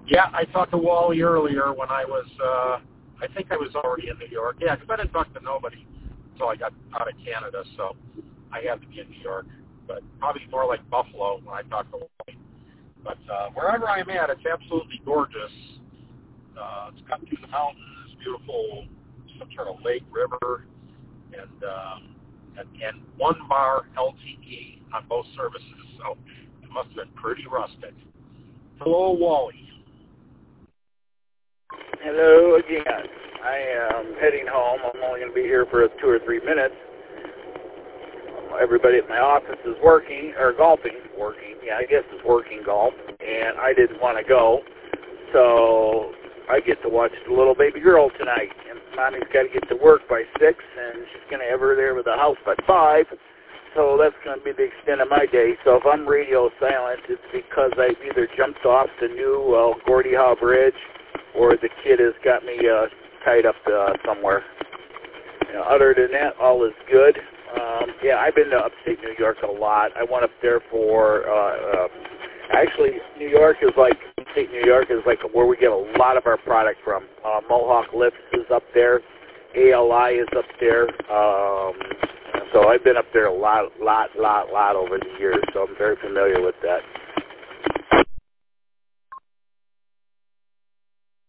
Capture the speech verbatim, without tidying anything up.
Yeah, I talked to Wally earlier when I was, uh, I think I was already in New York. Yeah, because I didn't talk to nobody until I got out of Canada, so I had to be in New York. But probably more like Buffalo when I talked to Wally. But uh, wherever I'm at, it's absolutely gorgeous. Uh, it's cut through the mountains, beautiful some sort of lake, river, and, uh, and, and one bar L T E on both services. So it must have been pretty rustic. Hello, Wally. Hello again. I am heading home. I'm only going to be here for two or three minutes. Everybody at my office is working, or golfing, working, yeah, I guess it's working golf, and I didn't want to go, so I get to watch the little baby girl tonight, and Mommy's got to get to work by six, and she's going to have her there with the house by five, so that's going to be the extent of my day. So if I'm radio silent, it's because I've either jumped off the new uh, Gordie Howe Bridge, or the kid has got me uh, tied up uh, somewhere. You know, other than that, all is good. Um, yeah, I've been to upstate New York a lot. I went up there for, uh, uh, actually, New York is like, upstate New York is like where we get a lot of our product from. Uh, Mohawk Lifts is up there. A L I is up there. Um, so I've been up there a lot, lot, lot, lot over the years, so I'm very familiar with that.